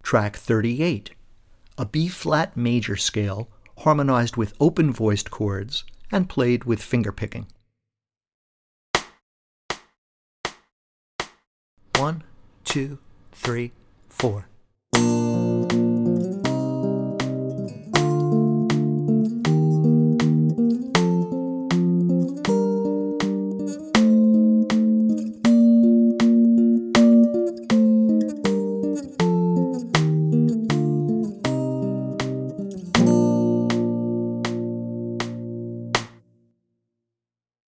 Track 38, a B-flat major scale harmonized with open-voiced chords and played with fingerpicking. 1, 2, 3, 4.